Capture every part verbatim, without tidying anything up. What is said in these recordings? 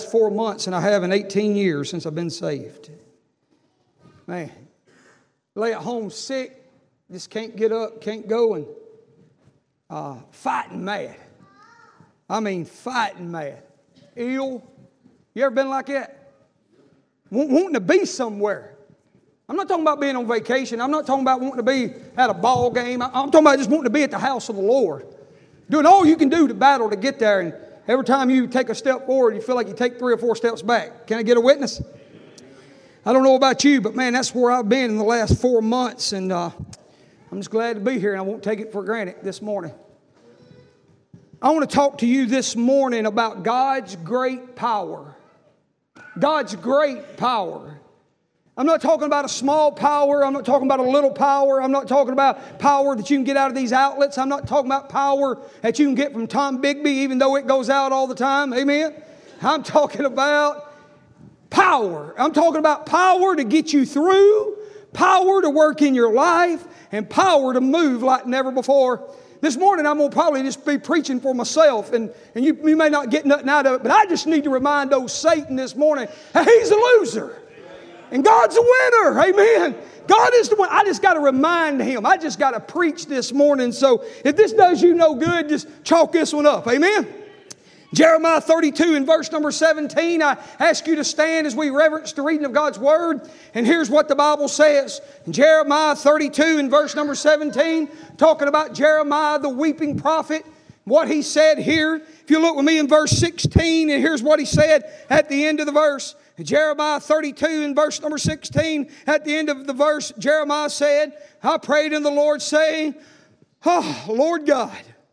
last four months than I have in eighteen years since I've been saved. Man, lay at home sick, just can't get up, can't go, and uh, fighting mad. I mean, fighting mad. Ill. You ever been like that? Wanting to be somewhere. I'm not talking about being on vacation. I'm not talking about wanting to be at a ball game. I'm talking about just wanting to be at the house of the Lord. Doing all you can do to battle to get there. And every time you take a step forward, you feel like you take three or four steps back. Can I get a witness? I don't know about you, but man, that's where I've been in the last four months. And uh, I'm just glad to be here, and I won't take it for granted this morning. I want to talk to you this morning about God's great power. God's great power. I'm not talking about a small power. I'm not talking about a little power. I'm not talking about power that you can get out of these outlets. I'm not talking about power that you can get from Tom Bigby, even though it goes out all the time. Amen? I'm talking about power. I'm talking about power to get you through, power to work in your life, and power to move like never before. This morning I'm going to probably just be preaching for myself, and, and you, you may not get nothing out of it, but I just need to remind old Satan this morning that he's a loser. And God's a winner. Amen. God is the one. I just got to remind him. I just got to preach this morning. So if this does you no good, just chalk this one up. Amen. Jeremiah thirty-two and verse number seventeen. I ask you to stand as we reverence the reading of God's Word. And here's what the Bible says. In Jeremiah thirty-two and verse number seventeen, talking about Jeremiah the weeping prophet. What he said here. If you look with me in verse sixteen, and here's what he said at the end of the verse. Jeremiah thirty-two and verse number sixteen, at the end of the verse, Jeremiah said, I prayed in the Lord saying, oh, Lord God.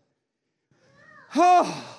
Oh,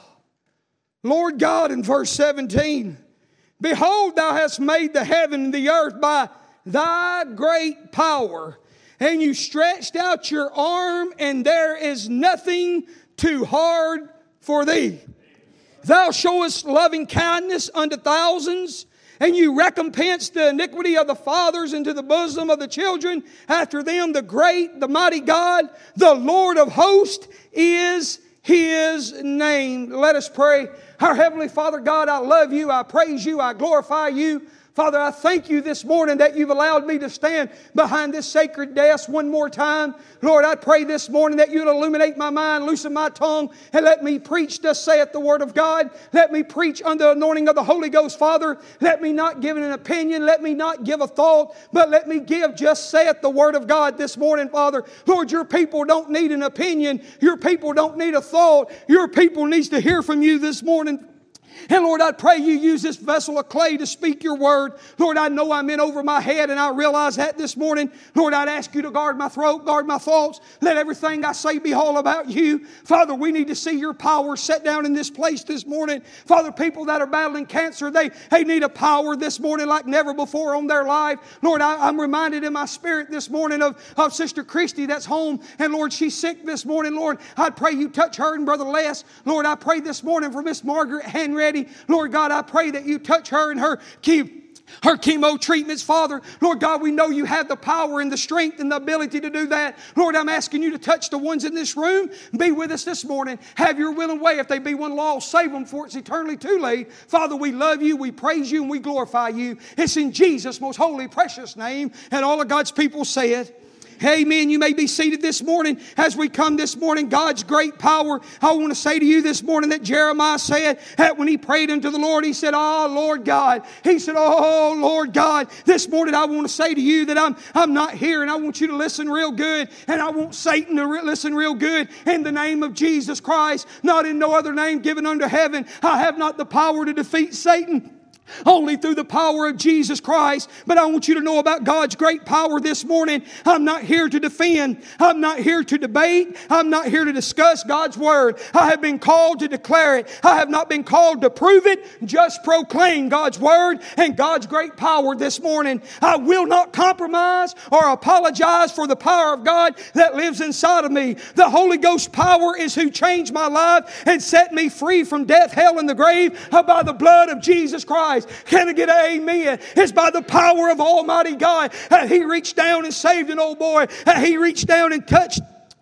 Lord God, in verse seventeen, behold, thou hast made the heaven and the earth by thy great power, and you stretched out your arm, and there is nothing too hard for thee. Thou showest loving kindness unto thousands, and you recompense the iniquity of the fathers into the bosom of the children. After them, the great, the mighty God, the Lord of hosts is his name. Let us pray. Our Heavenly Father, God, I love you. I praise you. I glorify you. Father, I thank you this morning that you've allowed me to stand behind this sacred desk one more time. Lord, I pray this morning that you'll illuminate my mind, loosen my tongue, and let me preach, thus saith the Word of God. Let me preach under the anointing of the Holy Ghost, Father. Let me not give an opinion. Let me not give a thought, but let me give, just saith the Word of God this morning, Father. Lord, your people don't need an opinion. Your people don't need a thought. Your people needs to hear from you this morning. And Lord, I pray you use this vessel of clay to speak your word. Lord, I know I'm in over my head, and I realize that this morning. Lord, I'd ask you to guard my throat, guard my thoughts. Let everything I say be all about you. Father, we need to see your power set down in this place this morning. Father, people that are battling cancer, they, they need a power this morning like never before on their life. Lord, I, I'm reminded in my spirit this morning of, of Sister Christy that's home. And Lord, she's sick this morning. Lord, I pray you touch her and Brother Les. Lord, I pray this morning for Miss Margaret Henry. Lord God, I pray that you touch her and her keep her chemo treatments, Father. Lord God, we know you have the power and the strength and the ability to do that. Lord, I'm asking you to touch the ones in this room. Be with us this morning. Have your will and way. If they be one lost, save them, for it's eternally too late. Father, we love you, we praise you, and we glorify you. It's in Jesus' most holy, precious name. And all of God's people say it. Amen. You may be seated this morning as we come this morning. God's great power. I want to say to you this morning that Jeremiah said that when he prayed unto the Lord, he said, oh, Lord God. He said, oh, Lord God. This morning I want to say to you that I'm, I'm not here, and I want you to listen real good, and I want Satan to re- listen real good in the name of Jesus Christ, not in no other name given under heaven. I have not the power to defeat Satan. Only through the power of Jesus Christ. But I want you to know about God's great power this morning. I'm not here to defend. I'm not here to debate. I'm not here to discuss God's Word. I have been called to declare it. I have not been called to prove it. Just proclaim God's Word and God's great power this morning. I will not compromise or apologize for the power of God that lives inside of me. The Holy Ghost power is who changed my life and set me free from death, hell, and the grave by the blood of Jesus Christ. Can I get an amen? It's by the power of Almighty God that He reached down and saved an old boy. That He reached down and touched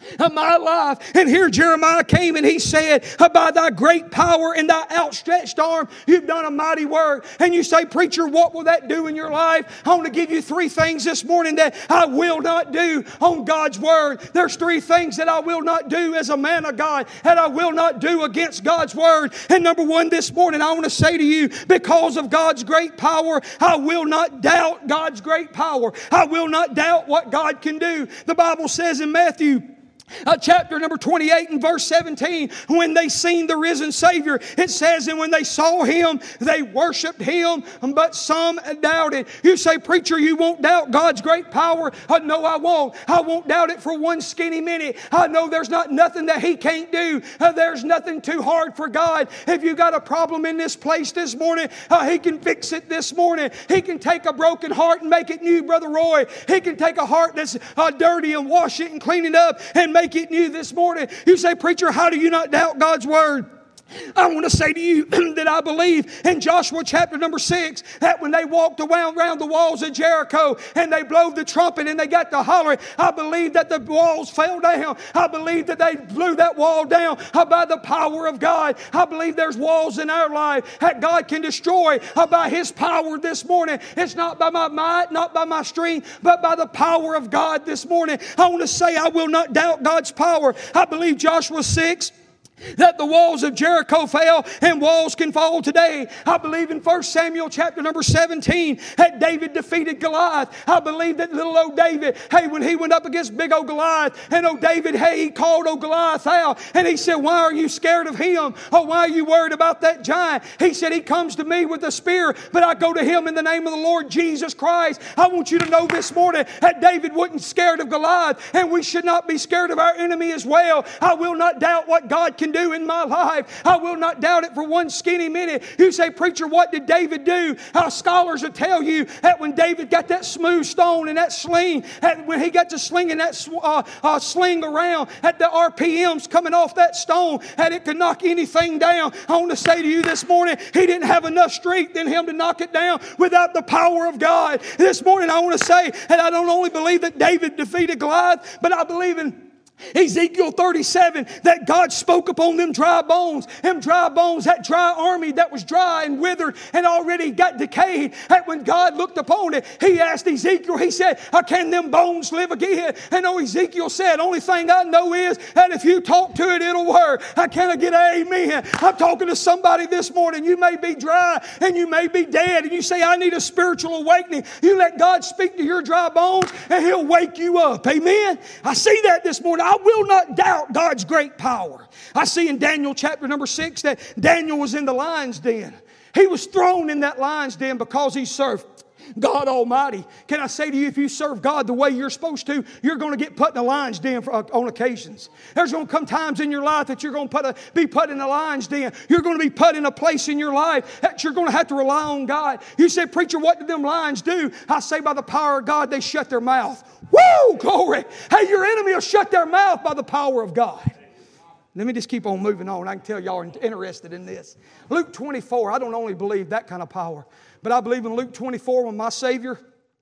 of my life. And here Jeremiah came and he said, by thy great power and thy outstretched arm, you've done a mighty work. And you say, preacher, what will that do in your life? I want to give you three things this morning that I will not do on God's word. There's three things that I will not do as a man of God, that I will not do against God's word. And number one this morning, I want to say to you, because of God's great power, I will not doubt God's great power. I will not doubt what God can do. The Bible says in Matthew Uh, chapter number twenty-eight and verse seventeen, when they seen the risen Savior, it says, and when they saw Him, they worshiped Him, but some doubted. You say, preacher, you won't doubt God's great power? Uh, no, I won't. I won't doubt it for one skinny minute. I know there's not nothing that He can't do. Uh, there's nothing too hard for God. If you got a problem in this place this morning, uh, He can fix it this morning. He can take a broken heart and make it new, Brother Roy. He can take a heart that's uh, dirty and wash it and clean it up and make it new this morning. You say, preacher, how do you not doubt God's word? I want to say to you that I believe in Joshua chapter number six that when they walked around, around the walls of Jericho and they blew the trumpet and they got to hollering, I believe that the walls fell down. I believe that they blew that wall down by the power of God. I believe there's walls in our life that God can destroy by His power this morning. It's not by my might, not by my strength, but by the power of God this morning. I want to say I will not doubt God's power. I believe Joshua six that the walls of Jericho fell and walls can fall today. I believe in First Samuel chapter number seventeen that David defeated Goliath. I believe that little old David, hey, when he went up against big old Goliath, and old David, hey, he called old Goliath out and he said, why are you scared of him? Or why are you worried about that giant? He said, he comes to me with a spear, but I go to him in the name of the Lord Jesus Christ. I want you to know this morning that David wasn't scared of Goliath, and we should not be scared of our enemy as well. I will not doubt what God can do in my life. I will not doubt it for one skinny minute. You say, preacher, what did David do? Our scholars will tell you that when David got that smooth stone and that sling, that when he got to slinging that uh, uh, sling around, at the R P Ms coming off that stone, that it could knock anything down. I want to say to you this morning, he didn't have enough strength in him to knock it down without the power of God. This morning I want to say that I don't only believe that David defeated Goliath, but I believe in Ezekiel thirty-seven, that God spoke upon them dry bones. Them dry bones, that dry army that was dry and withered and already got decayed. And when God looked upon it, He asked Ezekiel, He said, can them bones live again? And oh, Ezekiel said, only thing I know is that if you talk to it, it'll work. I can't get an amen. I'm talking to somebody this morning. You may be dry and you may be dead, and you say, I need a spiritual awakening. You let God speak to your dry bones and He'll wake you up. Amen. I see that this morning. I will not doubt God's great power. I see in Daniel chapter number six that Daniel was in the lion's den. He was thrown in that lion's den because he served God Almighty. Can I say to you, if you serve God the way you're supposed to, you're going to get put in a lion's den for, uh, on occasions. There's going to come times in your life that you're going to put a, be put in a lion's den. You're going to be put in a place in your life that you're going to have to rely on God. You say, preacher, what did them lions do? I say, by the power of God, they shut their mouth. Woo! Glory! Hey, your enemy will shut their mouth by the power of God. Let me just keep on moving on. I can tell y'all are interested in this. Luke twenty-four, I don't only believe that kind of power, but I believe in Luke twenty-four when my Savior,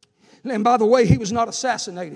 and by the way, He was not assassinated.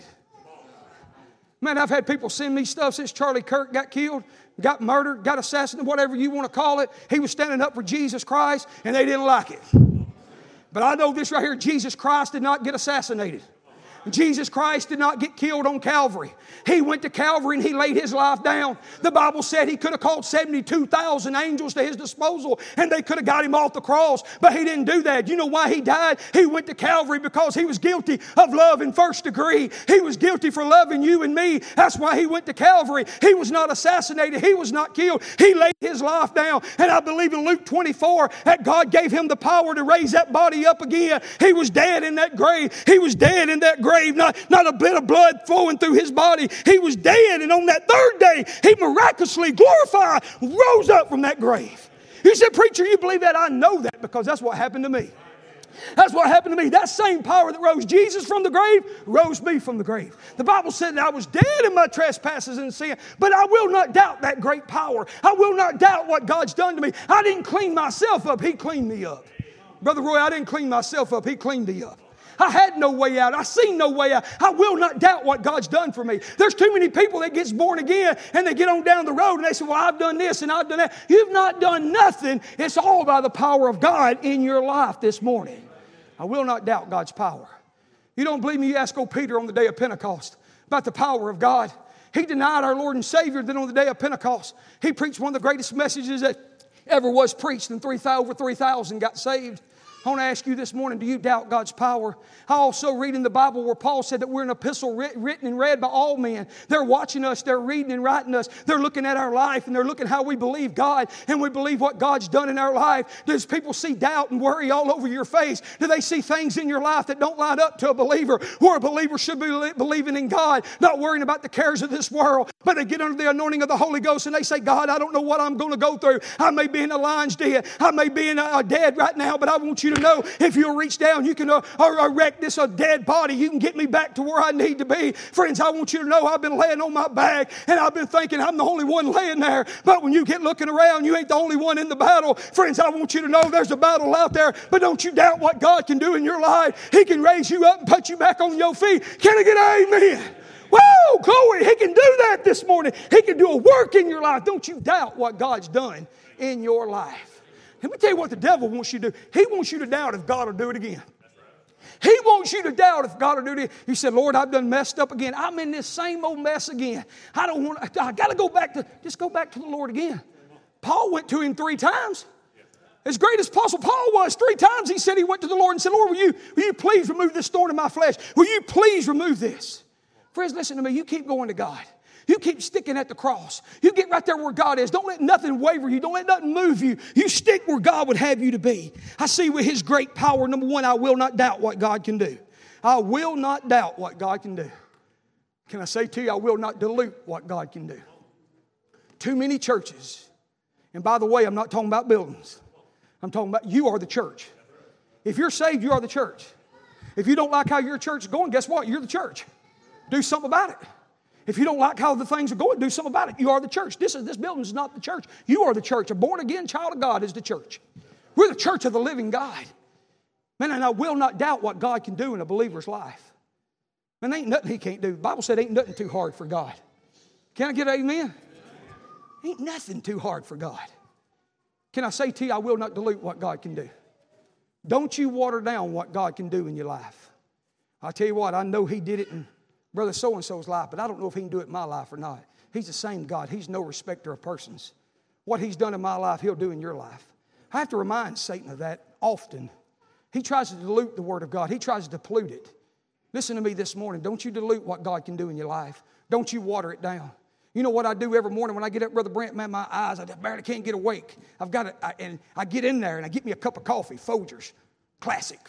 Man, I've had people send me stuff since Charlie Kirk got killed, got murdered, got assassinated, whatever you want to call it. He was standing up for Jesus Christ, and they didn't like it. But I know this right here, Jesus Christ did not get assassinated. Jesus Christ did not get killed on Calvary. He went to Calvary and He laid His life down. The Bible said He could have called seventy-two thousand angels to His disposal and they could have got Him off the cross, but He didn't do that. You know why He died? He went to Calvary because He was guilty of love in first degree. He was guilty for loving you and me. That's why He went to Calvary. He was not assassinated. He was not killed. He laid His life down. And I believe in Luke twenty-four that God gave Him the power to raise that body up again. He was dead in that grave. He was dead in that grave. Not, not a bit of blood flowing through His body. He was dead, and on that third day, He miraculously glorified, rose up from that grave. You said, preacher, you believe that? I know that because that's what happened to me. That's what happened to me. That same power that rose Jesus from the grave rose me from the grave. The Bible said that I was dead in my trespasses and sin, but I will not doubt that great power. I will not doubt what God's done to me. I didn't clean myself up. He cleaned me up. Brother Roy, I didn't clean myself up. He cleaned me up. I had no way out. I seen no way out. I will not doubt what God's done for me. There's too many people that gets born again and they get on down the road and they say, well, I've done this and I've done that. You've not done nothing. It's all by the power of God in your life this morning. I will not doubt God's power. You don't believe me? You ask old Peter on the day of Pentecost about the power of God. He denied our Lord and Savior. Then on the day of Pentecost, he preached one of the greatest messages that ever was preached, and three, over three thousand got saved. I want to ask you this morning, do you doubt God's power? I also read in the Bible where Paul said that we're an epistle written and read by all men. They're watching us, they're reading and writing us. They're looking at our life and they're looking how we believe God and we believe what God's done in our life. Does people see doubt and worry all over your face? Do they see things in your life that don't line up to a believer? Where a believer should be believing in God, not worrying about the cares of this world, but they get under the anointing of the Holy Ghost and they say, God, I don't know what I'm going to go through. I may be in a lion's den. I may be in a, a dead right now, but I want you to know if you'll reach down, you can uh, erect this a dead body. You can get me back to where I need to be. Friends, I want you to know I've been laying on my back and I've been thinking I'm the only one laying there. But when you get looking around, you ain't the only one in the battle. Friends, I want you to know there's a battle out there, but don't you doubt what God can do in your life. He can raise you up and put you back on your feet. Can I get an amen? Whoa, glory. He can do that this morning. He can do a work in your life. Don't you doubt what God's done in your life. Let me tell you what the devil wants you to do. He wants you to doubt if God will do it again. He wants you to doubt if God will do it again. You said, Lord, I've done messed up again. I'm in this same old mess again. I don't want, I got to go back to, just go back to the Lord again. Paul went to him three times. As great as Apostle Paul was, three times he said he went to the Lord and said, Lord, will you, will you please remove this thorn in my flesh? Will you please remove this? Friends, listen to me. You keep going to God. You keep sticking at the cross. You get right there where God is. Don't let nothing waver you. Don't let nothing move you. You stick where God would have you to be. I see with His great power, number one, I will not doubt what God can do. I will not doubt what God can do. Can I say to you, I will not dilute what God can do. Too many churches. And by the way, I'm not talking about buildings. I'm talking about you are the church. If you're saved, you are the church. If you don't like how your church is going, guess what? You're the church. Do something about it. If you don't like how the things are going, do something about it. You are the church. This is this building is not the church. You are the church. A born-again child of God is the church. We're the church of the living God. Man, and I will not doubt what God can do in a believer's life. Man, there ain't nothing He can't do. The Bible said ain't nothing too hard for God. Can I get an amen? Ain't nothing too hard for God. Can I say to you, I will not dilute what God can do. Don't you water down what God can do in your life. I'll tell you what, I know He did it in Brother so-and-so's life, but I don't know if He can do it in my life or not. He's the same God. He's no respecter of persons. What He's done in my life, He'll do in your life. I have to remind Satan of that often. He tries to dilute the Word of God. He tries to pollute it. Listen to me this morning. Don't you dilute what God can do in your life. Don't you water it down. You know what I do every morning when I get up, Brother Brent, man, my eyes, I barely can't get awake. I've got to, I, and I get in there and I get me a cup of coffee, Folgers, classic,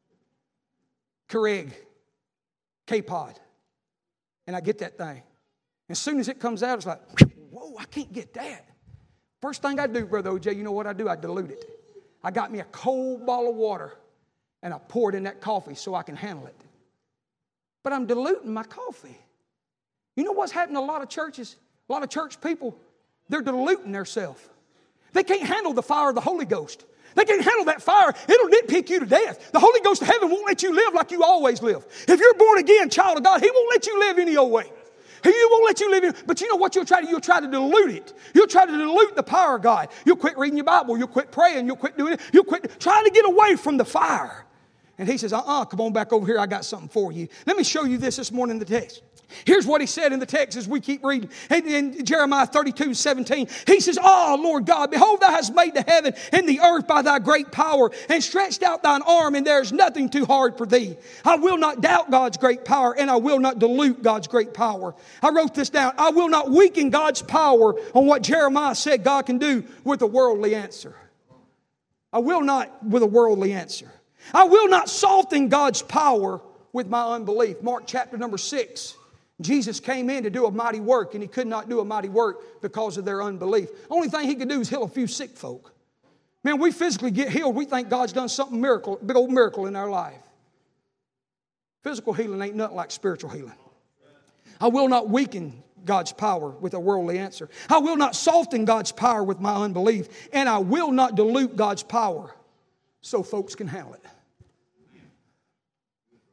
Keurig, K-Pod. And I get that thing. As soon as it comes out, it's like, whoa, I can't get that. First thing I do, Brother O J, you know what I do? I dilute it. I got me a cold bottle of water, and I pour it in that coffee so I can handle it. But I'm diluting my coffee. You know what's happening to a lot of churches? A lot of church people, they're diluting themselves. They can't handle the fire of the Holy Ghost. They can't handle that fire. It'll nitpick you to death. The Holy Ghost of heaven won't let you live like you always live. If you're born again, child of God, He won't let you live any old way. He won't let you live in. But you know what you'll try to do? You'll try to dilute it. You'll try to dilute the power of God. You'll quit reading your Bible. You'll quit praying. You'll quit doing it. You'll quit trying to get away from the fire. And He says, uh-uh, come on back over here. I got something for you. Let me show you this this morning in the text. Here's what He said in the text as we keep reading. In, in Jeremiah thirty-two seventeen, He says, oh, Lord God, behold, Thou hast made the heaven and the earth by Thy great power and stretched out Thine arm, and there is nothing too hard for Thee. I will not doubt God's great power, and I will not dilute God's great power. I wrote this down. I will not weaken God's power on what Jeremiah said God can do with a worldly answer. I will not with a worldly answer. I will not soften God's power with my unbelief. Mark chapter number six. Jesus came in to do a mighty work, and He could not do a mighty work because of their unbelief. Only thing He could do is heal a few sick folk. Man, we physically get healed. We think God's done something miracle, big old miracle in our life. Physical healing ain't nothing like spiritual healing. I will not weaken God's power with a worldly answer. I will not soften God's power with my unbelief, and I will not dilute God's power so folks can handle it.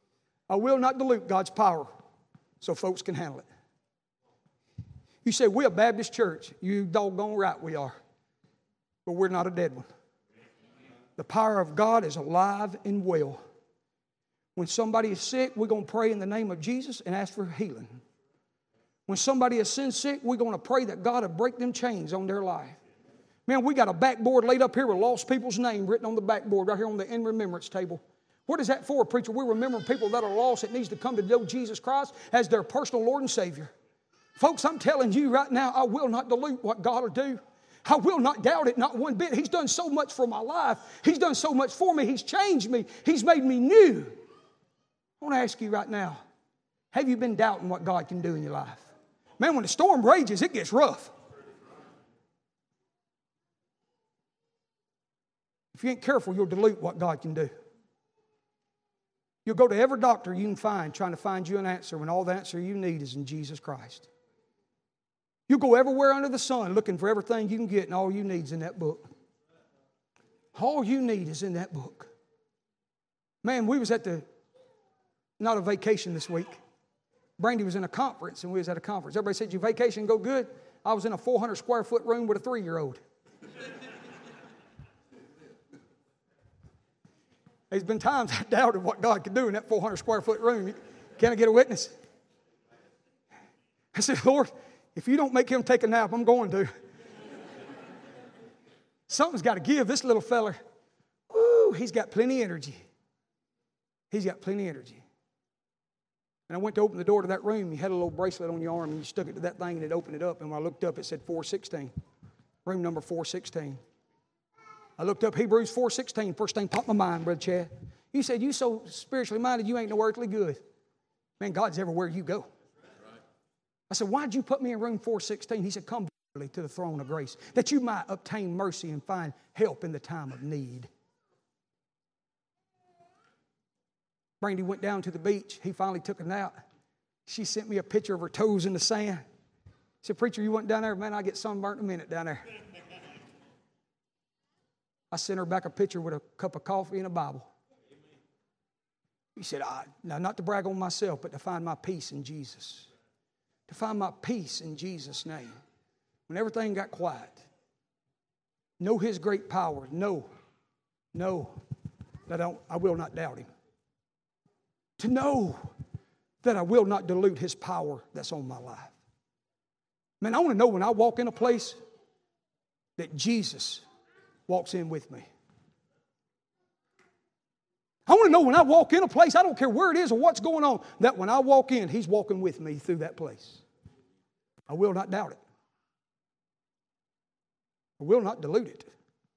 I will not dilute God's power so folks can handle it. You say, we're a Baptist church. You doggone right we are. But we're not a dead one. The power of God is alive and well. When somebody is sick, we're going to pray in the name of Jesus and ask for healing. When somebody is sin sick, we're going to pray that God will break them chains on their life. Man, we got a backboard laid up here with lost people's name written on the backboard right here on the in remembrance table. What is that for, preacher? We're remembering people that are lost that needs to come to know Jesus Christ as their personal Lord and Savior. Folks, I'm telling you right now, I will not dilute what God will do. I will not doubt it, not one bit. He's done so much for my life. He's done so much for me. He's changed me. He's made me new. I want to ask you right now, have you been doubting what God can do in your life? Man, when the storm rages, it gets rough. If you ain't careful, you'll dilute what God can do. You'll go to every doctor you can find trying to find you an answer when all the answer you need is in Jesus Christ. You go everywhere under the sun looking for everything you can get, and all you need is in that book. All you need is in that book. Man, we was at the, not a vacation this week. Brandy was in a conference, and we was at a conference. Everybody said, your vacation go good? I was in a four hundred square foot room with a three-year-old. There's been times I doubted what God could do in that four hundred square foot room. Can I get a witness? I said, Lord, if you don't make him take a nap, I'm going to. Something's got to give. This little fella, woo, he's got plenty of energy. He's got plenty of energy. And I went to open the door to that room. You had a little bracelet on your arm, and you stuck it to that thing, and it opened it up. And when I looked up, it said four sixteen. Room number four sixteen. I looked up Hebrews four sixteen. First thing popped in my mind, Brother Chad. You said, you so spiritually minded, you ain't no earthly good. Man, God's everywhere you go. I said, why'd you put me in room four sixteen? He said, come boldly to the throne of grace, that you might obtain mercy and find help in the time of need. Brandy went down to the beach. He finally took a nap. She sent me a picture of her toes in the sand. She said, preacher, you went down there? Man, I get sunburnt in a minute down there. I sent her back a picture with a cup of coffee and a Bible. He said, I, now not to brag on myself, but to find my peace in Jesus. To find my peace in Jesus' name. When everything got quiet. Know His great power. Know, know that I, don't, I will not doubt Him. To know that I will not dilute His power that's on my life. Man, I want to know when I walk in a place that Jesus walks in with me. I want to know when I walk in a place, I don't care where it is or what's going on, that when I walk in, He's walking with me through that place. I will not doubt it. I will not dilute it.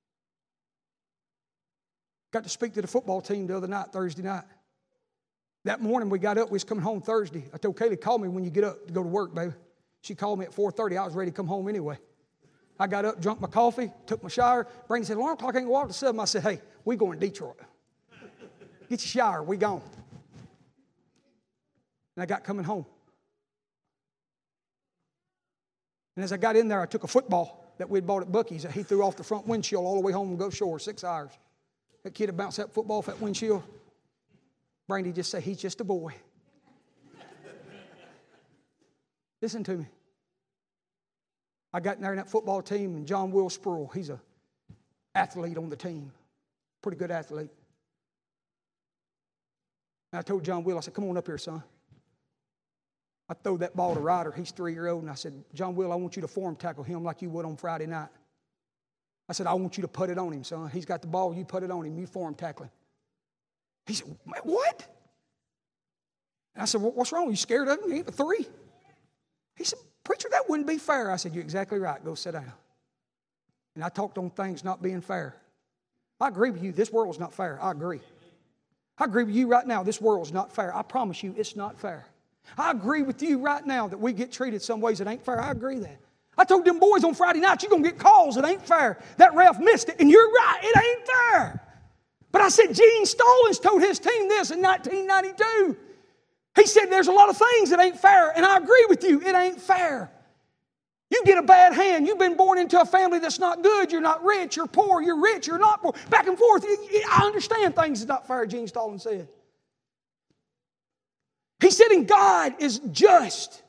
Got to speak to the football team the other night, Thursday night. That morning we got up, we was coming home Thursday. I told Kaylee, call me when you get up to go to work, baby. She called me at four thirty. I was ready to come home anyway. I got up, drunk my coffee, took my shower. Brandy said, alarm clock ain't going to walk to seven. I said, hey, we going to Detroit. Get your shower, we gone. And I got coming home. And as I got in there, I took a football that we'd bought at Buc-ee's that he threw off the front windshield all the way home and go shore, six hours. That kid had bounced that football off that windshield. Brandy just said, he's just a boy. Listen to me. I got in there in that football team, and John Will Sproul, he's an athlete on the team. Pretty good athlete. And I told John Will, I said, come on up here, son. I throw that ball to Ryder. He's three-year-old. And I said, John Will, I want you to form tackle him like you would on Friday night. I said, I want you to put it on him, son. He's got the ball. You put it on him. You form tackle him. He said, what? And I said, well, what's wrong? You scared of him? He ain't a three. He said, preacher, that wouldn't be fair. I said, you're exactly right. Go sit down. And I talked on things not being fair. I agree with you. This world's not fair. I agree. I agree with you right now. This world's not fair. I promise you, it's not fair. I agree with you right now that we get treated some ways that ain't fair. I agree that. I told them boys on Friday night, you're going to get calls that ain't fair. That ref missed it, and you're right, it ain't fair. But I said, Gene Stallings told his team this in nineteen ninety-two. He said, there's a lot of things that ain't fair, and I agree with you, it ain't fair. You get a bad hand. You've been born into a family that's not good. You're not rich. You're poor. You're rich. You're not poor. Back and forth. I understand things is not fair, Gene Stallings said. He said, and God is just.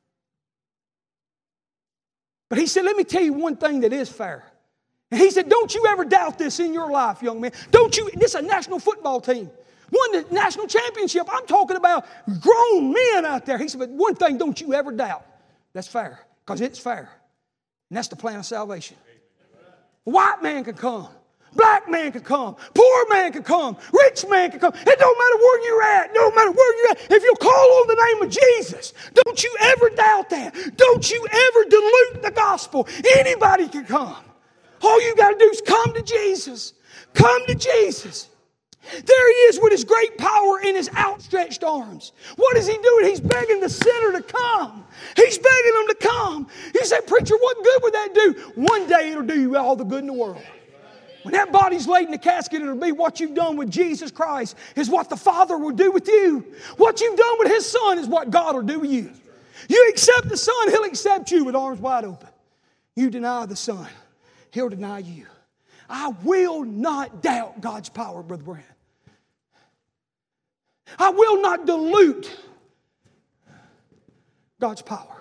But he said, let me tell you one thing that is fair. And he said, don't you ever doubt this in your life, young man. Don't you, this is a national football team. Won the national championship. I'm talking about grown men out there. He said, but one thing don't you ever doubt. That's fair, because it's fair. And that's the plan of salvation. White man can come. Black man can come. Poor man can come. Rich man can come. It don't matter where you're at. No matter where you're at. If you call on the name of Jesus, don't you ever doubt that. Don't you ever dilute the gospel. Anybody can come. All you got to do is come to Jesus. Come to Jesus. There he is with his great power in his outstretched arms. What is he doing? He's begging the sinner to come. He's begging them to come. You say, preacher, what good would that do? One day it'll do you all the good in the world. When that body's laid in the casket, it'll be what you've done with Jesus Christ is what the Father will do with you. What you've done with His Son is what God will do with you. You accept the Son, He'll accept you with arms wide open. You deny the Son, He'll deny you. I will not doubt God's power, Brother Brand. I will not dilute God's power.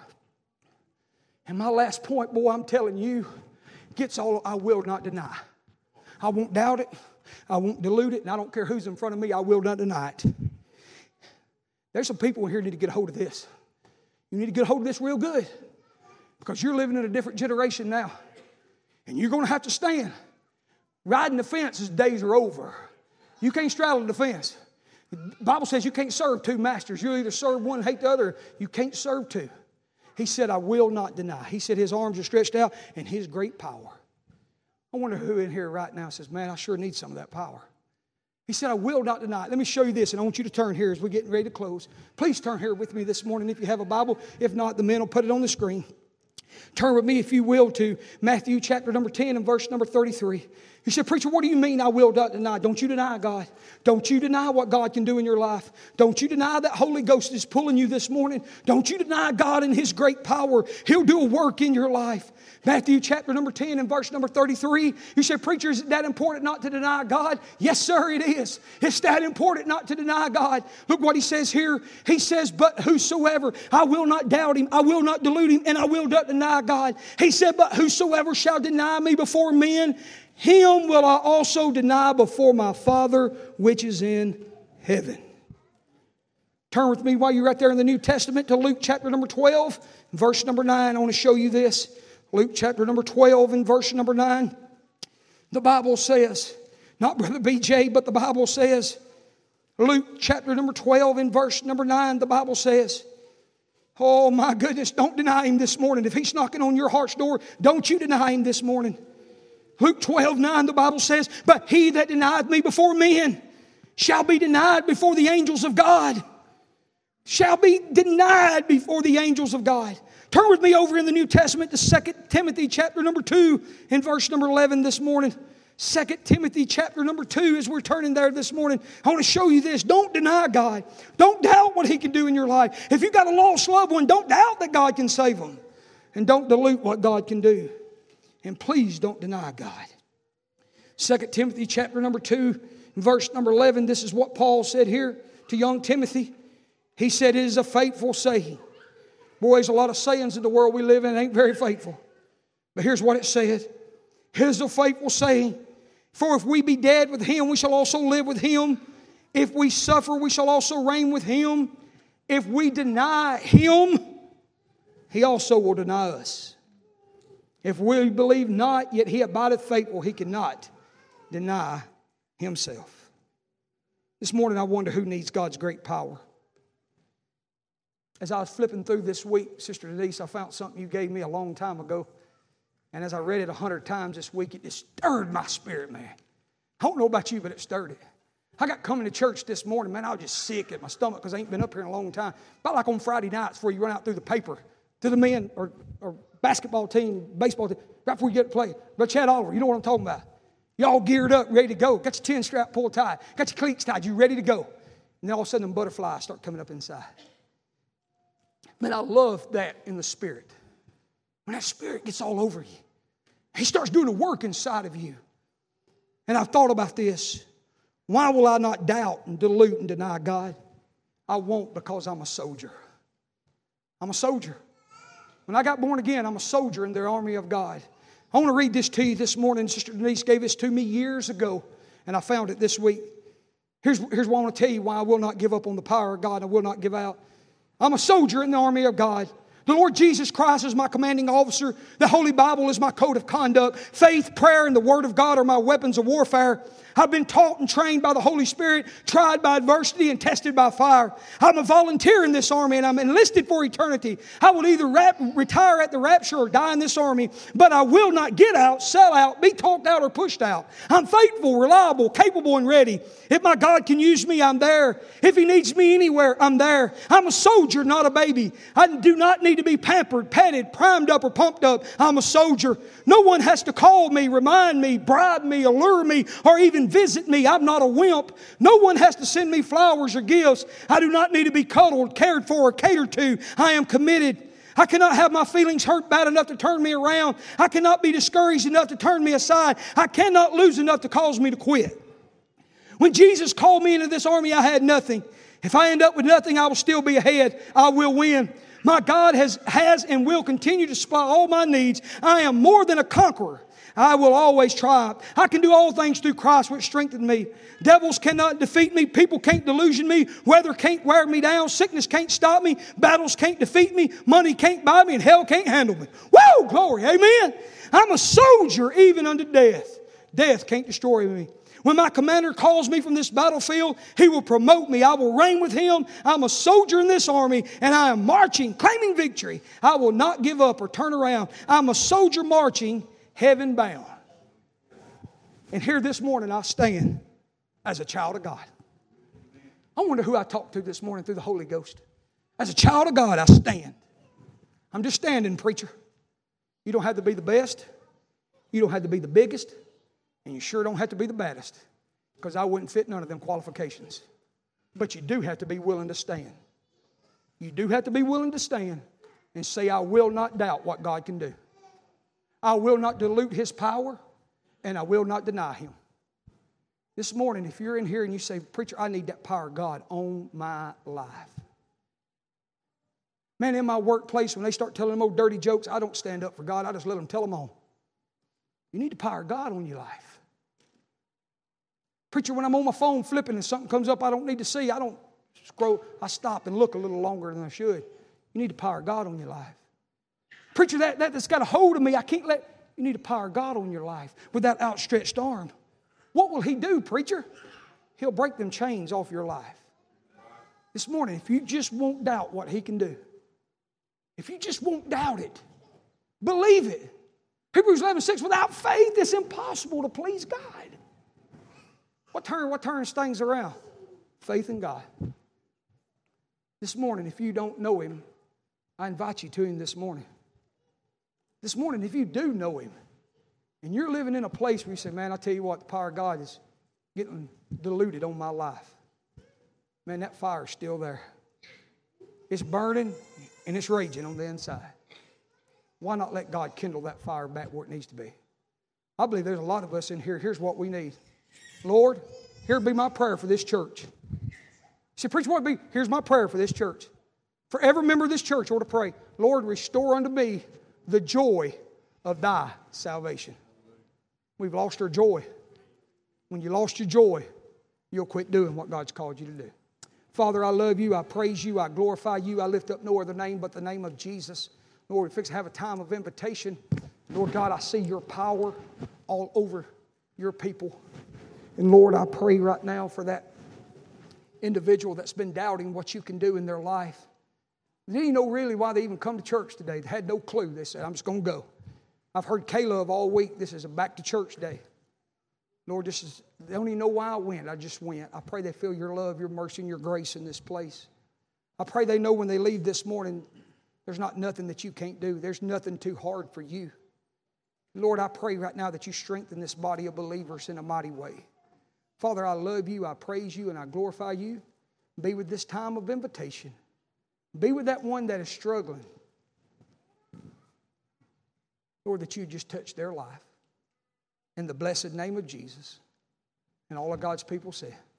And my last point, boy, I'm telling you, gets all I will not deny. I won't doubt it. I won't dilute it. And I don't care who's in front of me, I will not deny it. There's some people here who need to get a hold of this. You need to get a hold of this real good. Because you're living in a different generation now. And you're going to have to stand. Riding the fence, his days are over. You can't straddle the fence. The Bible says you can't serve two masters. You'll either serve one and hate the other. You can't serve two. He said, I will not deny. He said his arms are stretched out and his great power. I wonder who in here right now says, man, I sure need some of that power. He said, I will not deny. Let me show you this, and I want you to turn here as we're getting ready to close. Please turn here with me this morning if you have a Bible. If not, the men will put it on the screen. Turn with me, if you will, to Matthew chapter number ten and verse number thirty-three. You said, preacher, what do you mean I will not deny? Don't you deny God. Don't you deny what God can do in your life. Don't you deny that Holy Ghost is pulling you this morning. Don't you deny God and His great power. He'll do a work in your life. Matthew chapter number ten and verse number thirty-three. You say, preacher, is it that important not to deny God? Yes, sir, it is. It's that important not to deny God. Look what he says here. He says, but whosoever, I will not doubt him, I will not delude him, and I will not deny God. He said, but whosoever shall deny me before men, him will I also deny before my Father which is in heaven. Turn with me while you're right there in the New Testament to Luke chapter number twelve, verse number nine. I want to show you this. Luke chapter number twelve and verse number nine. The Bible says, not Brother B J, but the Bible says, Luke chapter number twelve and verse number nine, the Bible says, oh my goodness, don't deny Him this morning. If He's knocking on your heart's door, don't you deny Him this morning. Luke twelve nine, the Bible says, but he that denieth me before men shall be denied before the angels of God. Shall be denied before the angels of God. Turn with me over in the New Testament to Second Timothy chapter number two and verse number eleven this morning. Second Timothy chapter number two, as we're turning there this morning. I want to show you this. Don't deny God. Don't doubt what He can do in your life. If you've got a lost loved one, don't doubt that God can save them. And don't dilute what God can do. And please don't deny God. Second Timothy chapter number two, verse number eleven. This is what Paul said here to young Timothy. He said, it is a faithful saying. Boy, there's a lot of sayings in the world we live in that ain't very faithful. But here's what it said. It is a faithful saying. For if we be dead with Him, we shall also live with Him. If we suffer, we shall also reign with Him. If we deny Him, He also will deny us. If we believe not, yet He abideth faithful, He cannot deny Himself. This morning I wonder who needs God's great power. As I was flipping through this week, Sister Denise, I found something you gave me a long time ago. And as I read it a hundred times this week, it just stirred my spirit, man. I don't know about you, but it stirred it. I got coming to church this morning, man, I was just sick at my stomach because I ain't been up here in a long time. About like on Friday nights where you run out through the paper to the men or, or basketball team, baseball team, right before you get to play. But Chad Oliver, you know what I'm talking about. You all geared up, ready to go. Got your ten strap pull tie. Got your cleats tied. You ready to go. And then all of a sudden them butterflies start coming up inside. Man, I love that in the Spirit. When that Spirit gets all over you, He starts doing a work inside of you. And I've thought about this. Why will I not doubt and dilute and deny God? I won't, because I'm a soldier. I'm a soldier. When I got born again, I'm a soldier in the army of God. I want to read this to you this morning. Sister Denise gave this to me years ago, and I found it this week. Here's, here's what I want to tell you why I will not give up on the power of God. I will not give out. I'm a soldier in the army of God. The Lord Jesus Christ is my commanding officer. The Holy Bible is my code of conduct. Faith, prayer, and the Word of God are my weapons of warfare. I've been taught and trained by the Holy Spirit, tried by adversity, and tested by fire. I'm a volunteer in this army, and I'm enlisted for eternity. I will either rap, retire at the rapture or die in this army, but I will not get out, sell out, be talked out, or pushed out. I'm faithful, reliable, capable, and ready. If my God can use me, I'm there. If He needs me anywhere, I'm there. I'm a soldier, not a baby. I do not need to be pampered, petted, primed up, or pumped up. I'm a soldier. No one has to call me, remind me, bribe me, allure me, or even visit me. I'm not a wimp. No one has to send me flowers or gifts. I do not need to be cuddled, cared for, or catered to. I am committed. I cannot have my feelings hurt bad enough to turn me around. I cannot be discouraged enough to turn me aside. I cannot lose enough to cause me to quit. When Jesus called me into this army, I had nothing. If I end up with nothing, I will still be ahead. I will win. My God has, has and will continue to supply all my needs. I am more than a conqueror. I will always triumph. I can do all things through Christ which strengthens me. Devils cannot defeat me. People can't delusion me. Weather can't wear me down. Sickness can't stop me. Battles can't defeat me. Money can't buy me. And hell can't handle me. Woo! Glory. Amen. I'm a soldier even unto death. Death can't destroy me. When my commander calls me from this battlefield, he will promote me. I will reign with him. I'm a soldier in this army, and I am marching, claiming victory. I will not give up or turn around. I'm a soldier marching, heaven bound. And here this morning I stand as a child of God. I wonder who I talked to this morning through the Holy Ghost. As a child of God, I stand. I'm just standing, preacher. You don't have to be the best. You don't have to be the biggest. And you sure don't have to be the baddest, because I wouldn't fit none of them qualifications. But you do have to be willing to stand. You do have to be willing to stand and say, I will not doubt what God can do. I will not dilute His power, and I will not deny Him. This morning, if you're in here and you say, preacher, I need that power of God on my life. Man, in my workplace, when they start telling them old dirty jokes, I don't stand up for God. I just let them tell them on. You need the power of God on your life. Preacher, when I'm on my phone flipping and something comes up I don't need to see, I don't scroll. I stop and look a little longer than I should. You need the power of God on your life. Preacher, that, that, that's got a hold of me. I can't let... You need the power of God on your life with that outstretched arm. What will He do, preacher? He'll break them chains off your life. This morning, if you just won't doubt what He can do, if you just won't doubt it, believe it. Hebrews eleven six, without faith, it's impossible to please God. What turn, what turns things around? Faith in God. This morning, if you don't know Him, I invite you to Him this morning. This morning, if you do know Him, and you're living in a place where you say, man, I tell you what, the power of God is getting diluted on my life. Man, that fire's still there. It's burning and it's raging on the inside. Why not let God kindle that fire back where it needs to be? I believe there's a lot of us in here. Here's what we need. Lord, here be my prayer for this church. You say, preacher, what would be? Here's my prayer for this church. For every member of this church, I want to pray, Lord, restore unto me the joy of thy salvation. We've lost our joy. When you lost your joy, you'll quit doing what God's called you to do. Father, I love you. I praise you. I glorify you. I lift up no other name but the name of Jesus. Lord, we fix to have a time of invitation. Lord God, I see your power all over your people. And Lord, I pray right now for that individual that's been doubting what you can do in their life. They didn't know really why they even come to church today. They had no clue. They said, I'm just going to go. I've heard Caleb all week. This is a back to church day. Lord, this is, they don't even know why I went. I just went. I pray they feel your love, your mercy, and your grace in this place. I pray they know when they leave this morning, there's not nothing that you can't do. There's nothing too hard for you. Lord, I pray right now that you strengthen this body of believers in a mighty way. Father, I love you, I praise you, and I glorify you. Be with this time of invitation. Be with that one that is struggling. Lord, that you just touch their life. In the blessed name of Jesus. And all of God's people say,